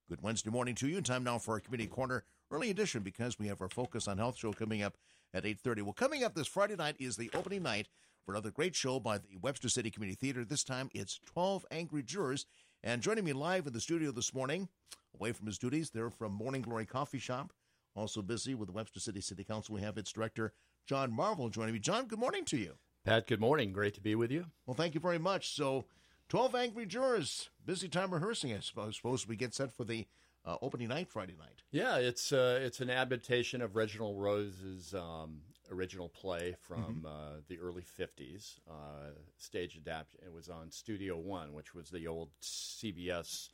Good Wednesday morning to you. Time now for our Community Corner early edition because we have our Focus on Health show coming up at 8:30. Well, coming up this Friday night is the opening night for another great show by the Webster City Community Theater. This time it's 12 Angry Jurors. And joining me live in the studio this morning, away from his duties, they're from Morning Glory Coffee Shop. Also busy with the Webster City City Council, we have its director, John Marvel, joining me. John, good morning to you. Pat, good morning. Great to be with you. Well, thank you very much. So, 12 Angry Jurors. Busy time rehearsing, I suppose we get set for the opening night Friday night. Yeah, it's an adaptation of Reginald Rose's original play from the early 50s, stage adaptation. It was on Studio One, which was the old CBS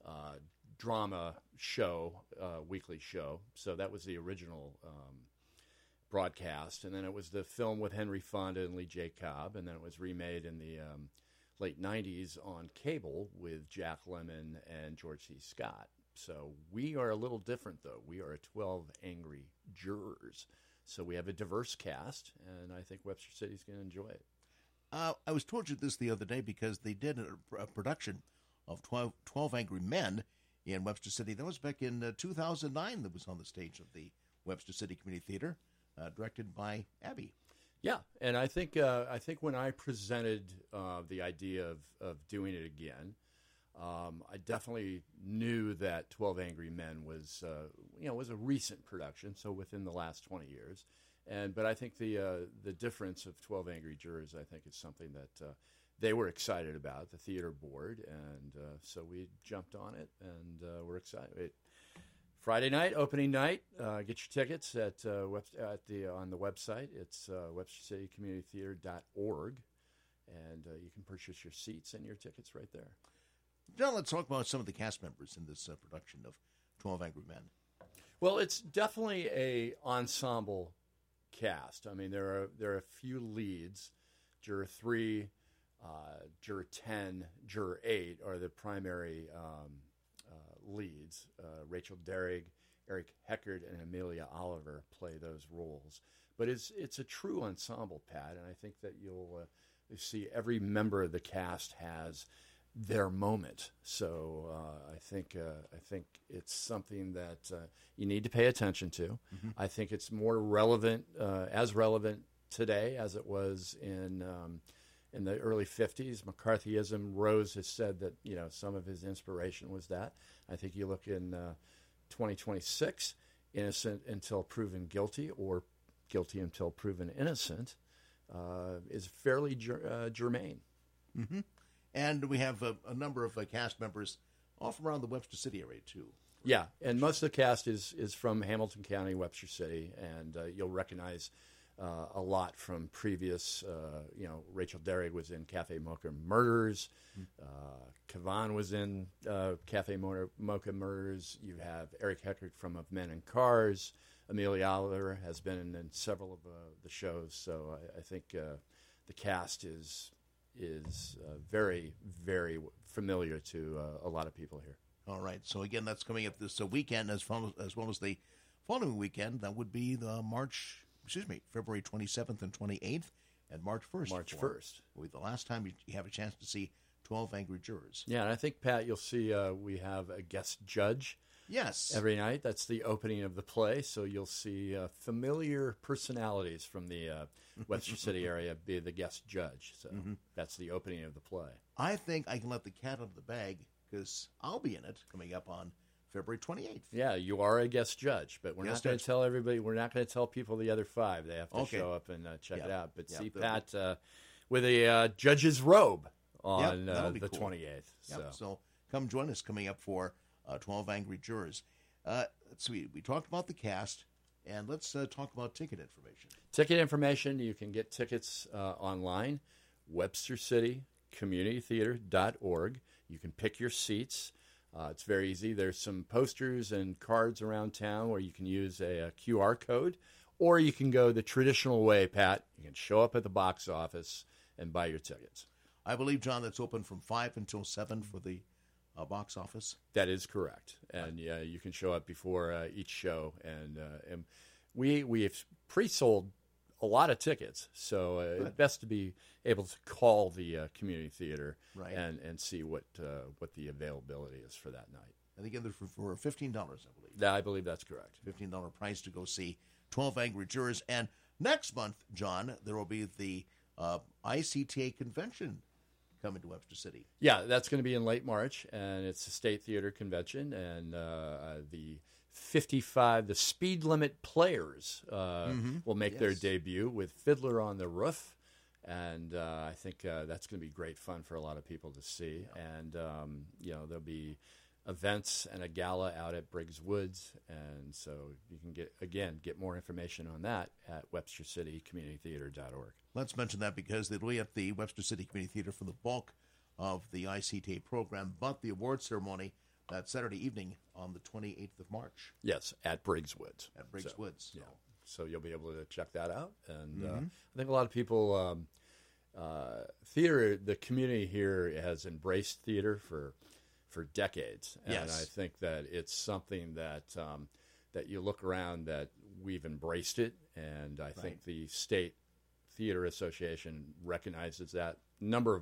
drama show, weekly show. So that was the original broadcast. And then it was the film with Henry Fonda and Lee J. Cobb, and then it was remade in the late 90s on cable with Jack Lemmon and George C. Scott. So we are a little different, though. We are 12 Angry Jurors. So we have a diverse cast, and I think Webster City's going to enjoy it. I was told you this the other day because they did a production of 12 Angry Men in Webster City. That was back in 2009 that was on the stage of the Webster City Community Theater, directed by Abby. Yeah, and I think when I presented the idea of doing it again, I definitely knew that 12 Angry Men was a recent production, so within the last 20 years. But I think the difference of 12 Angry Jurors, I think, is something that they were excited about, the theater board, and so we jumped on it, and we're excited. Friday night, opening night. Get your tickets on the website. It's WebsterCityCommunityTheater.org, and you can purchase your seats and your tickets right there. John, let's talk about some of the cast members in this production of 12 Angry Men. Well, it's definitely a ensemble cast. I mean, there are a few leads. Juror 3, Juror 10, Juror 8 are the primary leads. Rachel Derrig, Eric Heckard, and Amelia Oliver play those roles. But it's a true ensemble, Pat, and I think that you'll see every member of the cast has their moment. So I think it's something that you need to pay attention to. Mm-hmm. I think it's more relevant, as relevant today as it was in the early 50s. McCarthyism, Rose has said that some of his inspiration was that. I think you look in 2026, innocent until proven guilty, or guilty until proven innocent, is fairly germane. Mm-hmm. And we have a number of cast members all from around the Webster City area, too. Yeah, and most of the cast is from Hamilton County, Webster City, and you'll recognize a lot from previous, Rachel Derrig was in Cafe Mocha Murders. Kavan was in Cafe Mocha Murders. You have Eric Heckard from Of Men and Cars. Amelia Oliver has been in several of the shows. So I think the cast is very, very familiar to a lot of people here. All right. So, again, that's coming up this weekend as well as the following weekend. That would be the February 27th and 28th and March 1st. March 1st. Will be the last time you have a chance to see 12 Angry Jurors. Yeah, and I think, Pat, you'll see we have a guest judge. Yes. Every night. That's the opening of the play, so you'll see familiar personalities from the Webster City area be the guest judge. So that's the opening of the play. I think I can let the cat out of the bag because I'll be in it coming up on February 28th. Yeah, you are a guest judge, but we're not going to tell everybody. We're not going to tell people the other 5. They have to show up and check it out. But see Pat with a judge's robe on the cool. 28th. So come join us coming up for 12 Angry Jurors. Let's see, we talked about the cast, and let's talk about ticket information. Ticket information, you can get tickets online, WebsterCityCommunityTheater.org. You can pick your seats. It's very easy. There's some posters and cards around town where you can use a QR code, or you can go the traditional way, Pat. You can show up at the box office and buy your tickets. I believe, John, that's open from 5 until 7 for the box office. That is correct. And you can show up before each show. And we have pre-sold a lot of tickets, so it's best to be able to call the community theater and see what the availability is for that night. And again, they're for $15, I believe. I believe that's correct. $15 price to go see 12 Angry Jurors. And next month, John, there will be the ICTA convention coming to Webster City. Yeah, that's going to be in late March, and it's a state theater convention, and the Speed Limit Players will make their debut with Fiddler on the Roof, and I think that's going to be great fun for a lot of people to see. Yeah. And there'll be events and a gala out at Briggs Woods, and so you can get more information on that at WebsterCityCommunityTheater.org. Let's mention that because they'll be at the Webster City Community Theater for the bulk of the ICTA program, but the award ceremony that Saturday evening on the 28th of March. Yes, at Briggs Woods. At Briggs Woods. Yeah. So you'll be able to check that out. And I think a lot of people, the community here has embraced theater for decades. And I think that it's something that that you look around that we've embraced it. And I think the State Theater Association recognizes that. A number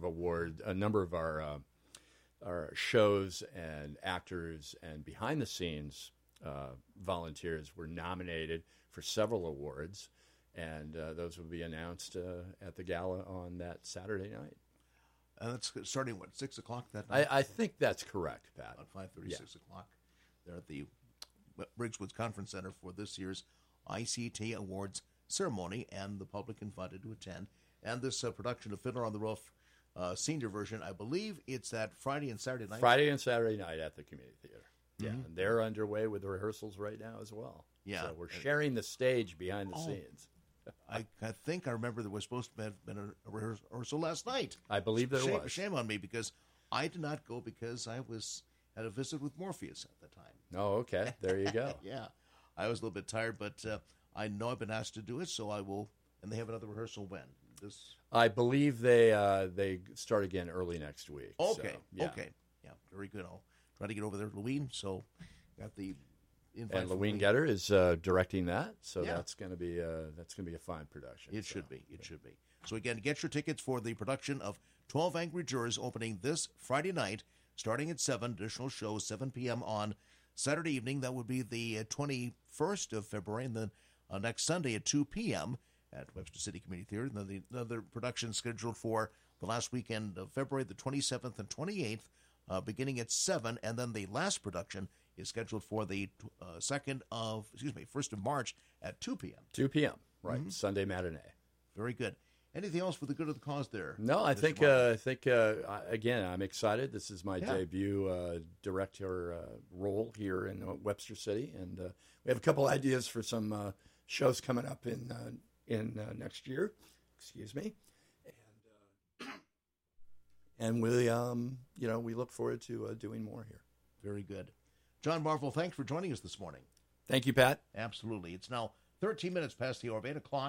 of our shows and actors and behind-the-scenes volunteers were nominated for several awards, and those will be announced at the gala on that Saturday night. That's starting, 6 o'clock that night? I think that's correct, Pat. About 5:30, 6 o'clock. They're at the Briggs Woods Conference Center for this year's ICTA Awards ceremony, and the public invited to attend. And this production of Fiddler on the Roof senior version, I believe it's that Friday and Saturday night. Friday and Saturday night at the Community Theater. Yeah, and they're underway with the rehearsals right now as well. Yeah, so we're sharing the stage behind the scenes. I think I remember there was supposed to have been a rehearsal last night. I believe there was. Shame on me because I did not go because I had a visit with Morpheus at the time. Oh, okay. There you go. Yeah, I was a little bit tired, but I know I've been asked to do it, so I will. And they have another rehearsal when? I believe they start again early next week. Okay. So, yeah. Okay. Yeah. Very good. I'll try to get over there to Louine. So got the invite. And Louine Getter is directing that, so that's going to be a fine production. It should be. It should be. So again, get your tickets for the production of 12 Angry Jurors opening this Friday night, starting at 7. Additional shows 7 p.m. on Saturday evening. That would be the 21st of February, and then next Sunday at 2 p.m. at Webster City Community Theater. And then another production scheduled for the last weekend of February, the 27th and 28th, beginning at 7. And then the last production is scheduled for the 1st of March at 2 p.m. 2 p.m., right, Sunday matinee. Very good. Anything else for the good of the cause there? No, I think again, I'm excited. This is my debut director role here in Webster City, and we have a couple ideas for some shows coming up in next year. Excuse me, and we look forward to doing more here. Very good, John Marvel. Thanks for joining us this morning. Thank you, Pat. Absolutely. It's now 13 minutes past the hour of 8 o'clock.